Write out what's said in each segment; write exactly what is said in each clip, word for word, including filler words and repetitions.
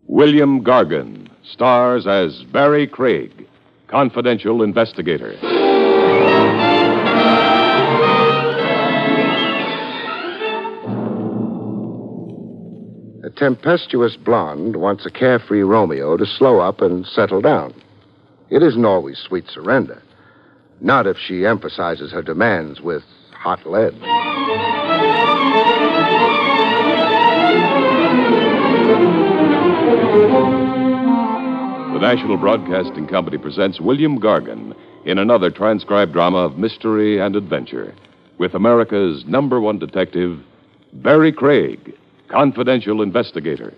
William Gargan stars as Barry Craig, confidential investigator. A tempestuous blonde wants a carefree Romeo to slow up and settle down. It isn't always sweet surrender. Not if she emphasizes her demands with hot lead. The National Broadcasting Company presents William Gargan in another transcribed drama of mystery and adventure with America's number one detective, Barry Craig, confidential investigator.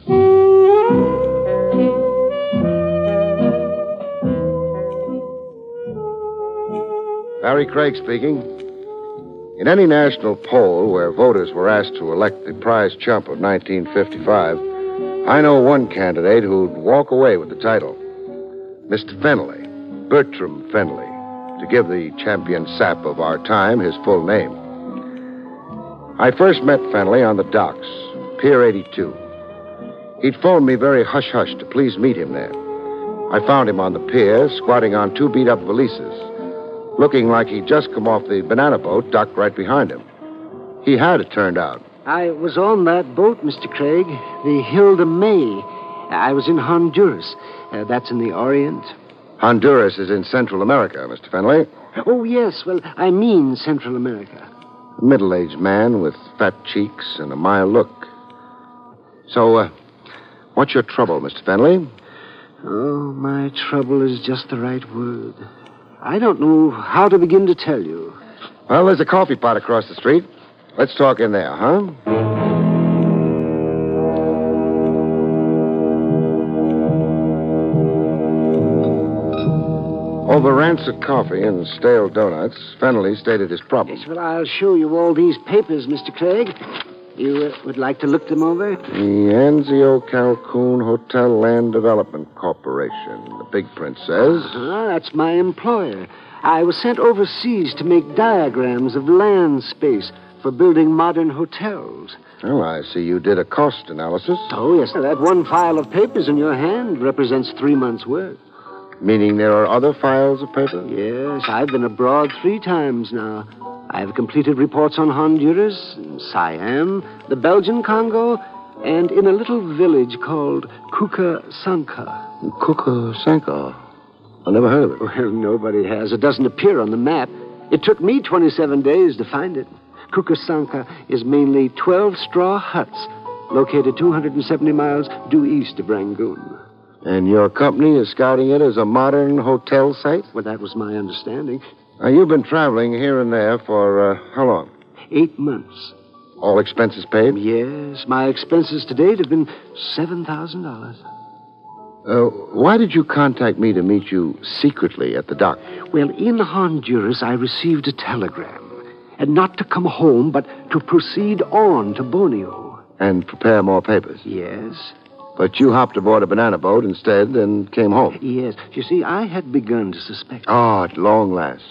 Barry Craig speaking. In any national poll where voters were asked to elect the prize chump of nineteen fifty-five, I know one candidate who'd walk away with the title. Mister Fenley, Bertram Fenley, to give the champion sap of our time his full name. I first met Fenley on the docks, Pier eighty-two. He'd phoned me very hush-hush to please meet him there. I found him on the pier, squatting on two beat-up valises, looking like he'd just come off the banana boat docked right behind him. He had, it turned out. I was on that boat, Mister Craig, the Hilda May. I was in Honduras. Uh, that's in the Orient. Honduras is in Central America, Mister Fenley. Oh, yes. Well, I mean Central America. A middle-aged man with fat cheeks and a mild look. So, uh, what's your trouble, Mister Fenley? Oh, my trouble is just the right word. I don't know how to begin to tell you. Well, there's a coffee pot across the street. Let's talk in there, huh? Over rancid coffee and stale donuts, Fenley stated his problem. Yes, well, I'll show you all these papers, Mister Craig. You uh, would like to look them over? The Anzio Calhoun Hotel Land Development Corporation. The big print says. Uh-huh, that's my employer. I was sent overseas to make diagrams of land space for building modern hotels. Well, I see you did a cost analysis. Oh, yes. That one file of papers in your hand represents three months' work. Meaning there are other files of paper? Yes, I've been abroad three times now. I've completed reports on Honduras, Siam, the Belgian Congo, and in a little village called Kukasanka. Kukasanka? I never heard of it. Well, nobody has. It doesn't appear on the map. It took me twenty-seven days to find it. Kukasanka is mainly twelve straw huts located two hundred seventy miles due east of Rangoon. And your company is scouting it as a modern hotel site? Well, that was my understanding. Now, you've been traveling here and there for uh, how long? Eight months. All expenses paid? Yes. My expenses to date have been seven thousand dollars. Uh, why did you contact me to meet you secretly at the dock? Well, in Honduras, I received a telegram. And not to come home, but to proceed on to Borneo. And prepare more papers? Yes. But you hopped aboard a banana boat instead and came home? Yes. You see, I had begun to suspect. Oh, at long last.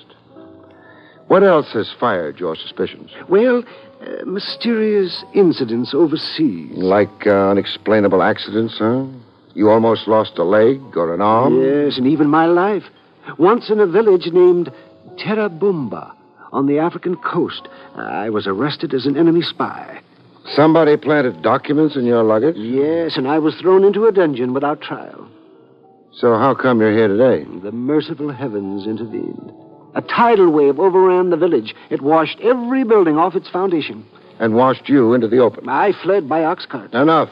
What else has fired your suspicions? Well, uh, mysterious incidents overseas. Like uh, unexplainable accidents, huh? You almost lost a leg or an arm? Yes, and even my life. Once in a village named Terabumba on the African coast, I was arrested as an enemy spy. Somebody planted documents in your luggage? Yes, and I was thrown into a dungeon without trial. So how come you're here today? The merciful heavens intervened. A tidal wave overran the village. It washed every building off its foundation. And washed you into the open? I fled by ox cart. Enough.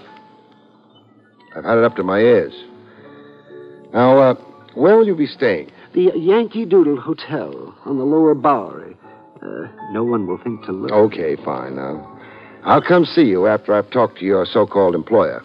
I've had it up to my ears. Now, uh, where will you be staying? The Yankee Doodle Hotel on the Lower Bowery. Uh, no one will think to look. Okay, fine. Now, I'll come see you after I've talked to your so-called employer.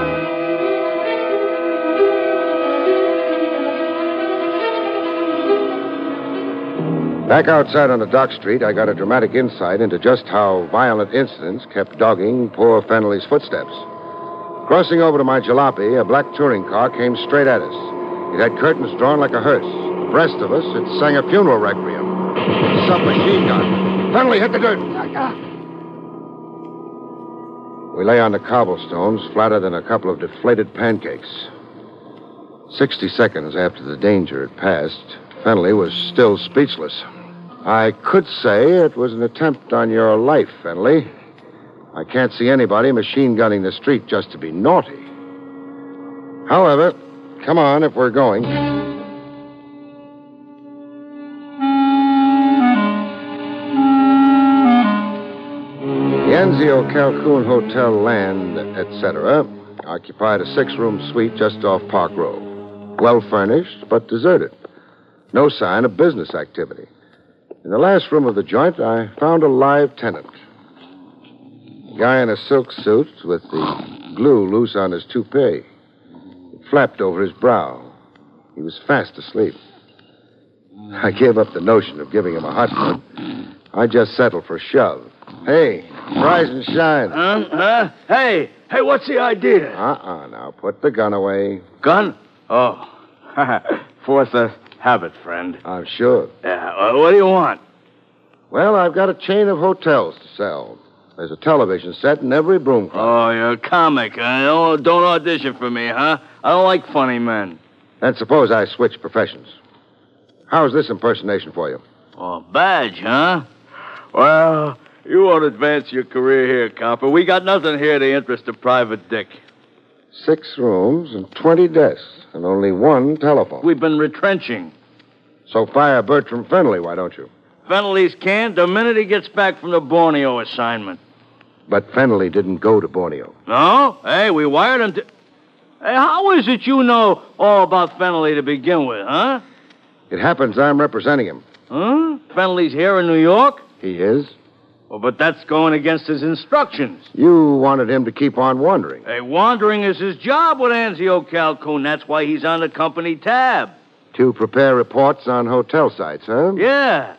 Back outside on the dock street, I got a dramatic insight into just how violent incidents kept dogging poor Fenley's footsteps. Crossing over to my jalopy, a black touring car came straight at us. It had curtains drawn like a hearse. Abreast of us, it sang a funeral requiem. Submachine gun. Fenley, hit the dirt. We lay on the cobblestones, flatter than a couple of deflated pancakes. Sixty seconds after the danger had passed, Fennelly was still speechless. I could say it was an attempt on your life, Fennelly. I can't see anybody machine gunning the street just to be naughty. However, come on if we're going. The Anzio Calhoun Hotel Land, et cetera, occupied a six-room suite just off Park Row. Well-furnished, but deserted. No sign of business activity. In the last room of the joint, I found a live tenant. A guy in a silk suit with the glue loose on his toupee. It flapped over his brow. He was fast asleep. I gave up the notion of giving him a hot one. I just settled for shove. Hey, rise and shine. Huh? Huh? Hey, hey, what's the idea? Uh-uh, now, put the gun away. Gun? Oh, force of habit, friend. I'm sure. Yeah, uh, what do you want? Well, I've got a chain of hotels to sell. There's a television set in every broom closet. Oh, you're a comic, huh? Don't, don't audition for me, huh? I don't like funny men. Then suppose I switch professions. How's this impersonation for you? Oh, badge, huh? Well, you won't advance your career here, copper. We got nothing here to interest a private dick. Six rooms and twenty desks and only one telephone. We've been retrenching. So fire Bertram Fennelly, why don't you? Fennelly's canned the minute he gets back from the Borneo assignment. But Fennelly didn't go to Borneo. No? Hey, we wired him to... Hey, how is it you know all about Fennelly to begin with, huh? It happens I'm representing him. Huh? Fennelly's here in New York? He is? Well, but that's going against his instructions. You wanted him to keep on wandering. Hey, wandering is his job with Anzio Calhoun. That's why he's on the company tab. To prepare reports on hotel sites, huh? Yeah.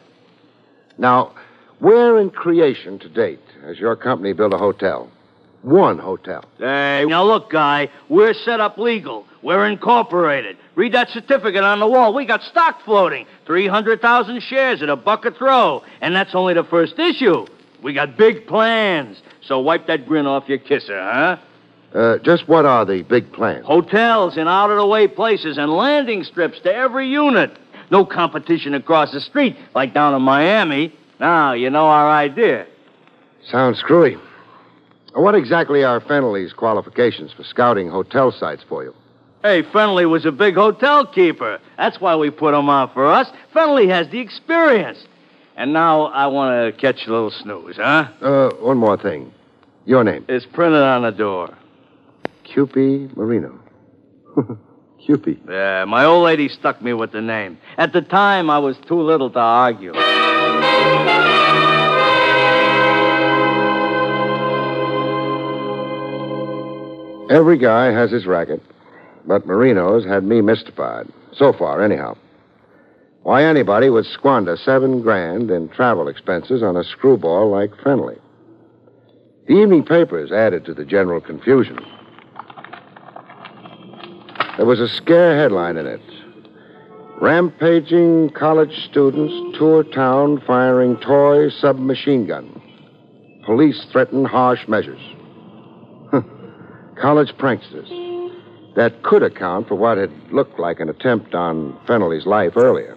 Now, where in creation to date has your company built a hotel? One hotel. Hey, now look, guy, we're set up legal. We're incorporated. Read that certificate on the wall. We got stock floating. three hundred thousand shares at a buck a throw. And that's only the first issue. We got big plans. So wipe that grin off your kisser, huh? Uh, just what are the big plans? Hotels in out-of-the-way places and landing strips to every unit. No competition across the street like down in Miami. Now, you know our idea. Sounds screwy. What exactly are Fennelly's qualifications for scouting hotel sites for you? Hey, Fennelly was a big hotel keeper. That's why we put him on for us. Fennelly has the experience. And now I want to catch a little snooze, huh? Uh, one more thing. Your name? It's printed on the door. Cupie Marino. Cupie. Yeah, my old lady stuck me with the name. At the time, I was too little to argue. Every guy has his racket, but Marino's had me mystified. So far, anyhow. Why anybody would squander seven grand in travel expenses on a screwball like Fennelly. The evening papers added to the general confusion. There was a scare headline in it. Rampaging college students tour town firing toy submachine gun. Police threaten harsh measures. College pranksters. That could account for what had looked like an attempt on Fennelly's life earlier.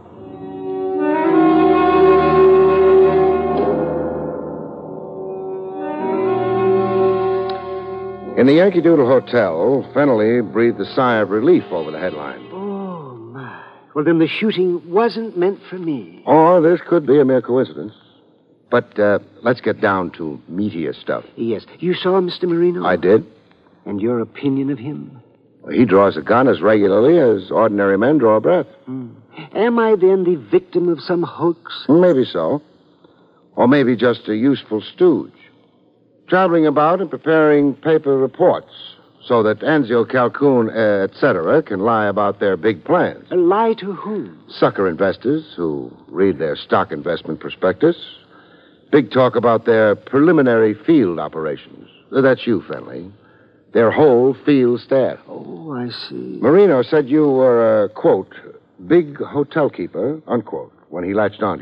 In the Yankee Doodle Hotel, Fennelly breathed a sigh of relief over the headline. Oh, my. Well, then the shooting wasn't meant for me. Or this could be a mere coincidence. But uh, let's get down to meatier stuff. Yes. You saw Mister Marino? I did. And your opinion of him? He draws a gun as regularly as ordinary men draw a breath. Hmm. Am I then the victim of some hoax? Maybe so. Or maybe just a useful stooge. Traveling about and preparing paper reports so that Anzio Calhoun, uh, et cetera, can lie about their big plans. A lie to whom? Sucker investors who read their stock investment prospectus. Big talk about their preliminary field operations. That's you, Fennelly. Their whole field staff. Oh, I see. Marino said you were a, quote, big hotel keeper, unquote, when he latched onto you.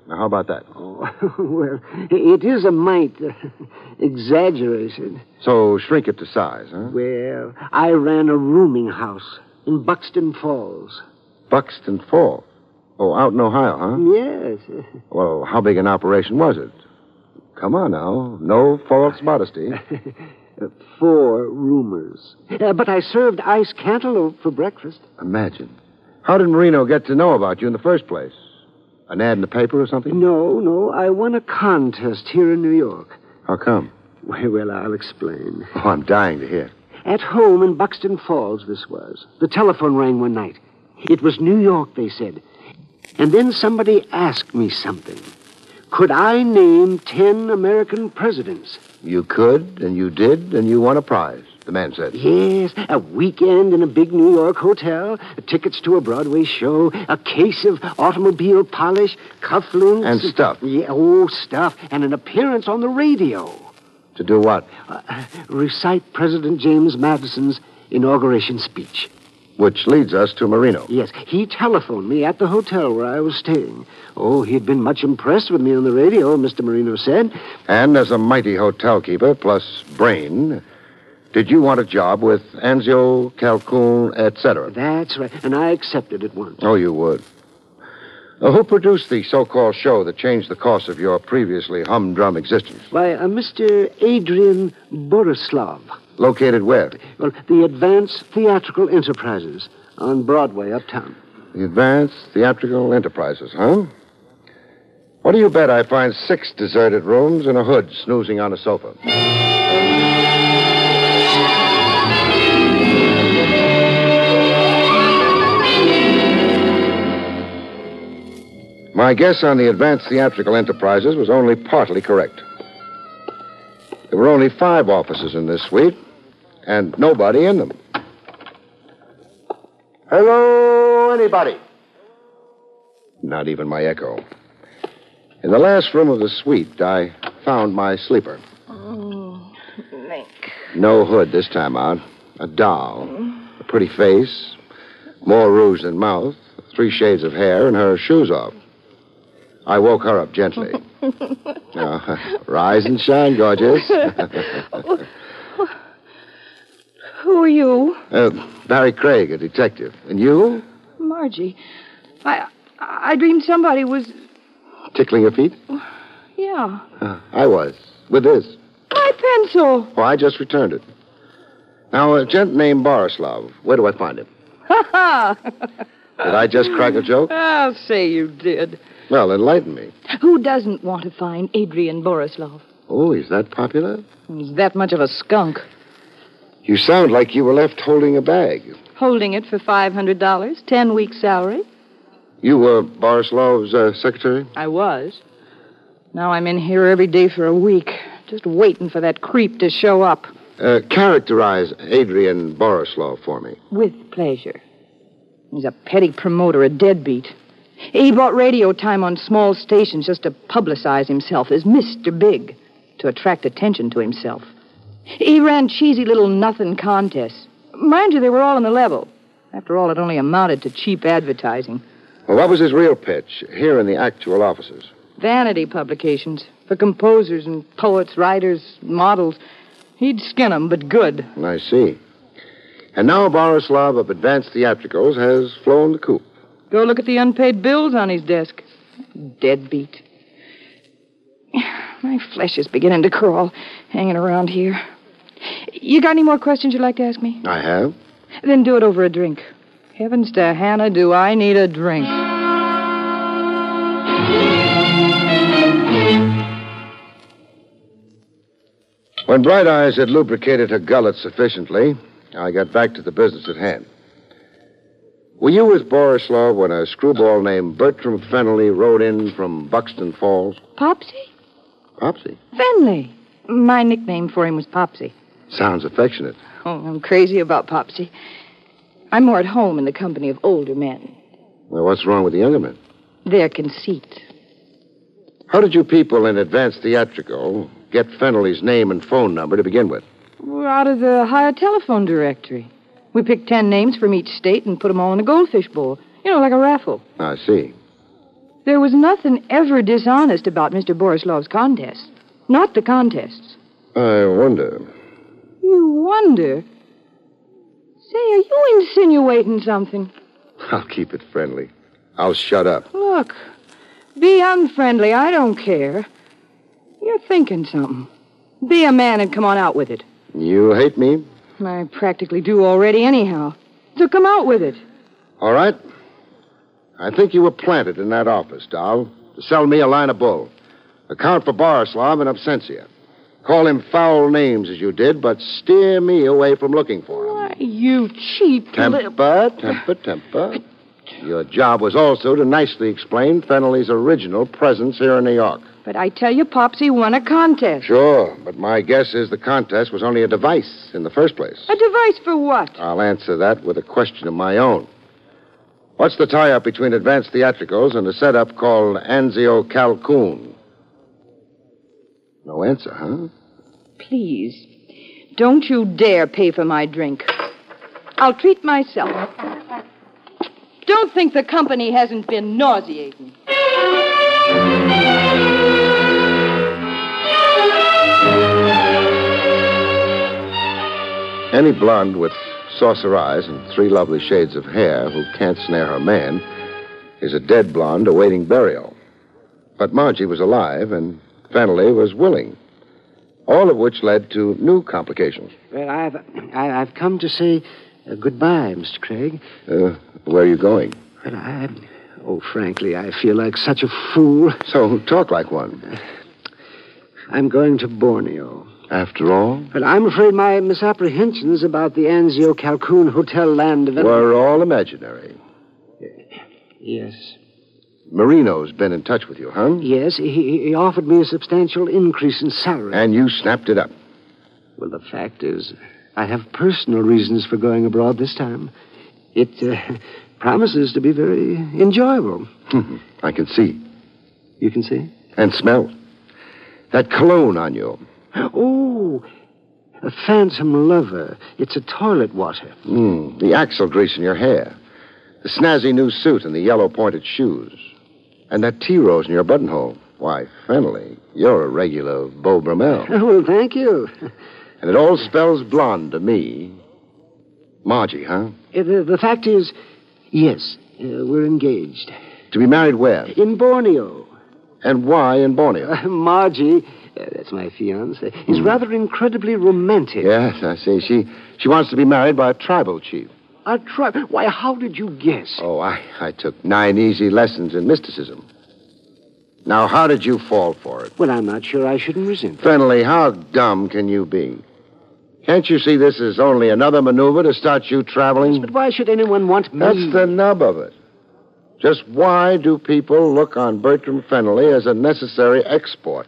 Now, how about that? Oh, well, it is a mite uh, exaggerated. So shrink it to size, huh? Well, I ran a rooming house in Buxton Falls. Buxton Falls? Oh, out in Ohio, huh? Yes. Well, how big an operation was it? Come on now. No false modesty. Four roomers. Uh, but I served ice cantaloupe for breakfast. Imagine. How did Marino get to know about you in the first place? An ad in the paper or something? No, no. I won a contest here in New York. How come? Well, well, I'll explain. Oh, I'm dying to hear. At home in Buxton Falls, this was. The telephone rang one night. It was New York, they said. And then somebody asked me something. Could I name ten American presidents? You could, and you did, and you won a prize, the man said. Yes, a weekend in a big New York hotel, tickets to a Broadway show, a case of automobile polish, cufflinks. And stuff. Yeah, oh, stuff, and an appearance on the radio. To do what? Uh, recite President James Madison's inauguration speech. Which leads us to Marino. Yes, he telephoned me at the hotel where I was staying. Oh, he'd been much impressed with me on the radio, Mister Marino said. And as a mighty hotel keeper, plus brain, did you want a job with Anzio, Calhoun, et cetera? That's right, and I accepted at once. Oh, you would. Uh, who produced the so-called show that changed the course of your previously humdrum existence? Why, uh, Mister Adrian Borislav. Located where? Well, the Advanced Theatrical Enterprises on Broadway, uptown. The Advanced Theatrical Enterprises, huh? What do you bet I find six deserted rooms and a hood snoozing on a sofa? My guess on the Advanced Theatrical Enterprises was only partly correct. There were only five offices in this suite, and nobody in them. Hello, anybody? Not even my echo. In the last room of the suite, I found my sleeper. Oh, Nick. No hood this time out. A doll. A pretty face. More rouge than mouth. Three shades of hair, and her shoes off. I woke her up gently. Oh, rise and shine, gorgeous. Who are you? Uh, Barry Craig, a detective. And you? Margie. I I dreamed somebody was... Tickling your feet? Yeah. Uh, I was. With this. My pencil. Oh, I just returned it. Now, a gent named Borislav. Where do I find him? Ha ha! Did I just crack a joke? I'll say you did. Well, enlighten me. Who doesn't want to find Adrian Borislav? Oh, he's that popular? He's that much of a skunk. You sound like you were left holding a bag. Holding it for five hundred dollars, ten weeks' salary. You were Borislav's uh, secretary? I was. Now I'm in here every day for a week, just waiting for that creep to show up. Uh, characterize Adrian Borislav for me. With pleasure. He's a petty promoter, a deadbeat. He bought radio time on small stations just to publicize himself as Mister Big, to attract attention to himself. He ran cheesy little nothing contests. Mind you, they were all on the level. After all, it only amounted to cheap advertising. Well, what was his real pitch here in the actual offices? Vanity publications for composers and poets, writers, models. He'd skin 'em, but good. I see. And now Borislav of Advanced Theatricals has flown the coop. Go look at the unpaid bills on his desk. Deadbeat. My flesh is beginning to crawl, hanging around here. You got any more questions you'd like to ask me? I have. Then do it over a drink. Heavens to Hannah, do I need a drink. When Bright Eyes had lubricated her gullet sufficiently, I got back to the business at hand. Were you with Borislav when a screwball named Bertram Fennelly rode in from Buxton Falls? Popsy? Popsy? Fenley. My nickname for him was Popsy. Sounds affectionate. Oh, I'm crazy about Popsy. I'm more at home in the company of older men. Well, what's wrong with the younger men? Their conceit. How did you people in Advanced Theatrical get Fennelly's name and phone number to begin with? We're out of the higher telephone directory. We picked ten names from each state and put them all in a goldfish bowl. You know, like a raffle. I see. There was nothing ever dishonest about Mister Borislov's contests. Not the contests. I wonder. You wonder? Say, are you insinuating something? I'll keep it friendly. I'll shut up. Look, be unfriendly. I don't care. You're thinking something. Be a man and come on out with it. You hate me? I practically do already anyhow. So come out with it. All right. I think you were planted in that office, Doll, to sell me a line of bull. Account for Borislav in absentia. Call him foul names as you did, but steer me away from looking for him. Why, you cheap Temper, lip- temper, temper. Your job was also to nicely explain Fennelly's original presence here in New York. But I tell you, Popsy won a contest. Sure, but my guess is the contest was only a device in the first place. A device for what? I'll answer that with a question of my own. What's the tie-up between Advanced Theatricals and a setup called Anzio Calcoon? No answer, huh? Please, don't you dare pay for my drink. I'll treat myself. Don't think the company hasn't been nauseating. Any blonde with saucer eyes and three lovely shades of hair who can't snare her man is a dead blonde awaiting burial. But Margie was alive, and Fennelly was willing. All of which led to new complications. Well, I've I, I've come to say uh, goodbye, Mister Craig. Uh, where are you going? Well, I... Oh, frankly, I feel like such a fool. So talk like one. I'm going to Borneo. After all? But I'm afraid my misapprehensions about the Anzio Calcoon Hotel land development... Were all imaginary. Yes. Marino's been in touch with you, huh? Yes, he, he offered me a substantial increase in salary. And you snapped it up. Well, the fact is, I have personal reasons for going abroad this time. It uh, promises to be very enjoyable. I can see. You can see? And smell. That cologne on you. Oh, a phantom lover. It's a toilet water. Mm, the axle grease in your hair. The snazzy new suit and the yellow pointed shoes. And that tea rose in your buttonhole. Why, Fennelly, you're a regular Beau Brummel. Well, thank you. And it all spells blonde to me. Margie, huh? Uh, the, the fact is, yes, uh, we're engaged. To be married where? In Borneo. And why in Borneo? Uh, Margie, uh, that's my fiancée, is Hmm. rather incredibly romantic. Yes, I see. She she wants to be married by a tribal chief. A tri- Why, how did you guess? Oh, I, I took nine easy lessons in mysticism. Now, how did you fall for it? Well, I'm not sure I shouldn't resent it. Fennelly, how dumb can you be? Can't you see this is only another maneuver to start you traveling? But why should anyone want me? That's the nub of it. Just why do people look on Bertram Fennelly as a necessary export?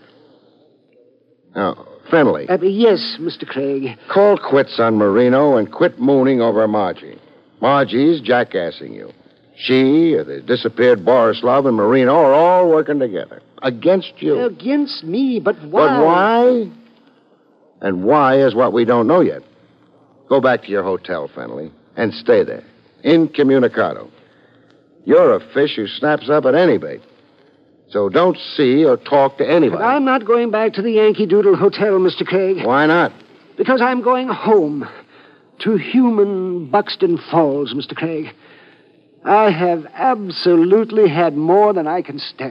Now, Fennelly, Uh, yes, Mister Craig. call quits on Marino and quit mooning over Margie. Margie's jackassing you. She, the disappeared Borislav, and Marino are all working together. Against you. Against me, but why? But why? And why is what we don't know yet. Go back to your hotel, Fennelly, and stay there. Incommunicado. You're a fish who snaps up at any bait. So don't see or talk to anybody. I'm not going back to the Yankee Doodle Hotel, Mister Craig. Why not? Because I'm going home. To human Buxton Falls, Mister Craig. I have absolutely had more than I can stand.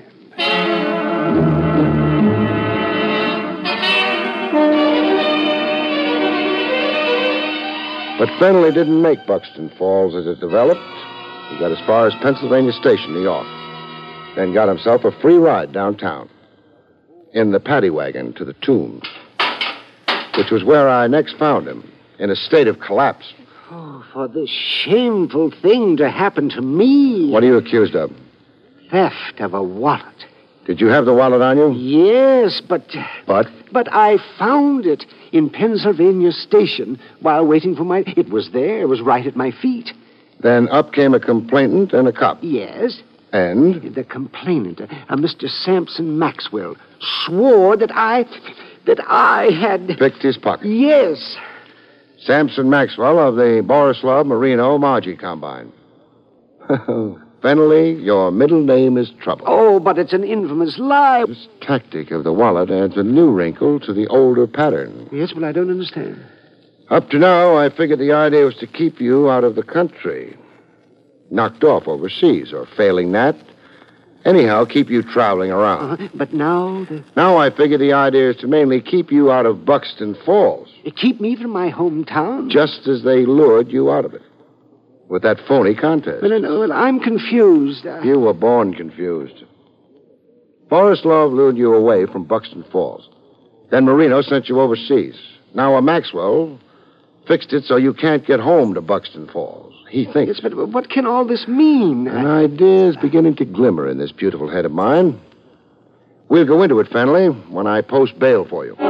But Fennelly didn't make Buxton Falls as it developed. He got as far as Pennsylvania Station, New York. Then got himself a free ride downtown. In the paddy wagon to the Tombs. Which was where I next found him. In a state of collapse. Oh, for this shameful thing to happen to me. What are you accused of? Theft of a wallet. Did you have the wallet on you? Yes, but... But? But I found it in Pennsylvania Station while waiting for my... It was there. It was right at my feet. Then up came a complainant and a cop. Yes. And? The complainant, a Mister Sampson Maxwell, swore that I... that I had... Picked his pocket. Yes. Sampson Maxwell of the Borislav Marino Margie Combine. Fennelly, your middle name is Trouble. Oh, but it's an infamous lie. This tactic of the wallet adds a new wrinkle to the older pattern. Yes, but I don't understand. Up to now, I figured the idea was to keep you out of the country. Knocked off overseas, or failing that, anyhow, keep you traveling around. Uh-huh. But now... The... Now I figure the idea is to mainly keep you out of Buxton Falls. Keep me from my hometown? Just as they lured you out of it. With that phony contest. Well, no, well, I'm confused. I... You were born confused. Forrest Love lured you away from Buxton Falls. Then Marino sent you overseas. Now a Maxwell fixed it so you can't get home to Buxton Falls. He thinks. Yes, but what can all this mean? An idea is beginning to glimmer in this beautiful head of mine. We'll go into it, Fennelly, when I post bail for you.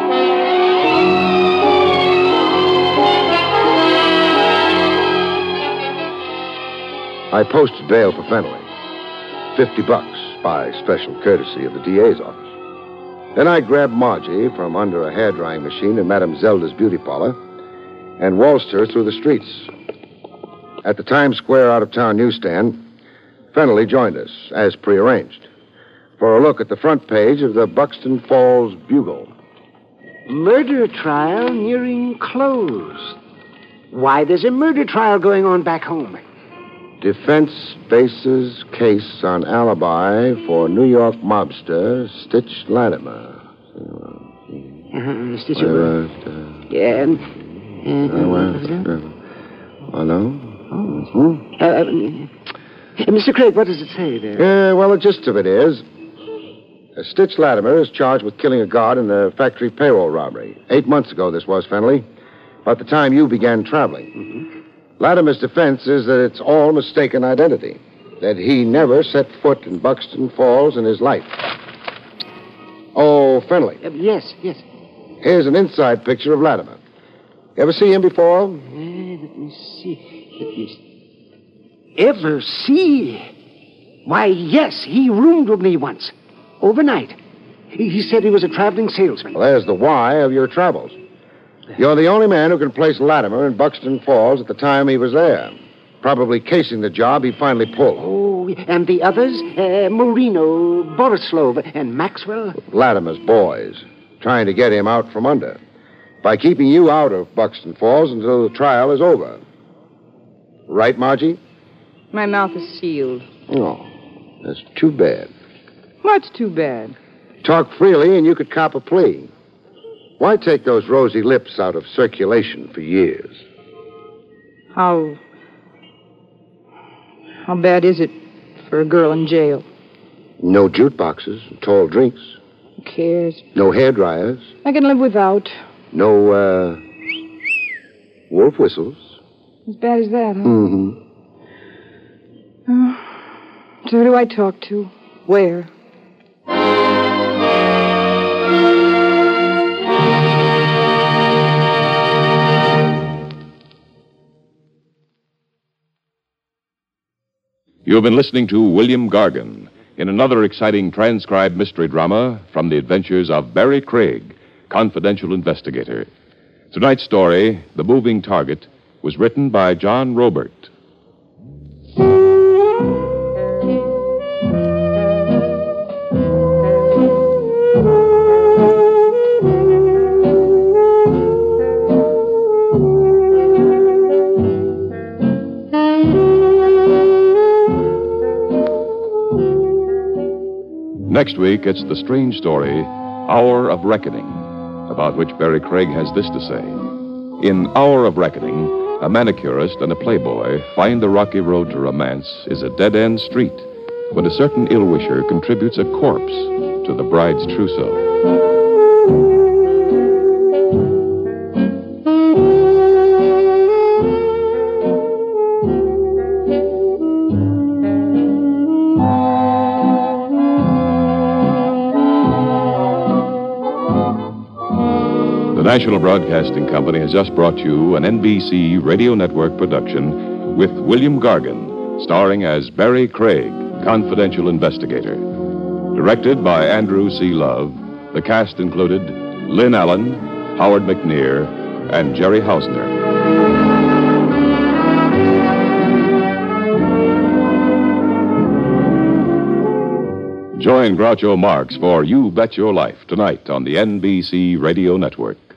I posted bail for Fennelly. Fifty bucks by special courtesy of the D A's office. Then I grabbed Margie from under a hair-drying machine in Madame Zelda's beauty parlor and waltzed her through the streets. At the Times Square out-of-town newsstand, Fennelly joined us, as prearranged, for a look at the front page of the Buxton Falls Bugle. Murder trial nearing close. Why, there's a murder trial going on back home. Defense bases case on alibi for New York mobster Stitch Latimer. Uh-huh, Stitch Uh, Yeah. uh, oh, no? Oh. Uh, uh, Mister Craig, what does it say there? Yeah, well, the gist of it is, uh, Stitch Latimer is charged with killing a guard in the factory payroll robbery. Eight months ago, this was, Fennelly. About the time you began traveling. Mm-hmm. Latimer's defense is that it's all mistaken identity. That he never set foot in Buxton Falls in his life. Oh, Fennelly. Uh, yes, yes. Here's an inside picture of Latimer. You ever see him before? Uh, let me see. Let me see. Ever see? Why, yes, he roomed with me once. Overnight. He, he said he was a traveling salesman. Well, there's the why of your travels. You're the only man who can place Latimer in Buxton Falls at the time he was there. Probably casing the job he finally pulled. Oh, and the others? Uh, Marino, Borislov, and Maxwell? Latimer's boys. Trying to get him out from under. By keeping you out of Buxton Falls until the trial is over. Right, Margie? My mouth is sealed. Oh, that's too bad. What's too bad? Talk freely and you could cop a plea. Why take those rosy lips out of circulation for years? How... How bad is it for a girl in jail? No jukeboxes, tall drinks. Who cares? No hair dryers. I can live without. No, uh... wolf whistles. As bad as that, huh? Mm-hmm. Oh, so who do I talk to? Where? You have been listening to William Gargan in another exciting transcribed mystery drama from the adventures of Barry Craig, confidential investigator. Tonight's story, The Moving Target, was written by John Robert. Next week, it's the strange story, Hour of Reckoning, about which Barry Craig has this to say. In Hour of Reckoning, a manicurist and a playboy find the rocky road to romance is a dead-end street when a certain ill-wisher contributes a corpse to the bride's trousseau. The National Broadcasting Company has just brought you an N B C Radio Network production with William Gargan, starring as Barry Craig, confidential investigator. Directed by Andrew C. Love, the cast included Lynn Allen, Howard McNear, and Jerry Hausner. Join Groucho Marx for You Bet Your Life tonight on the N B C Radio Network.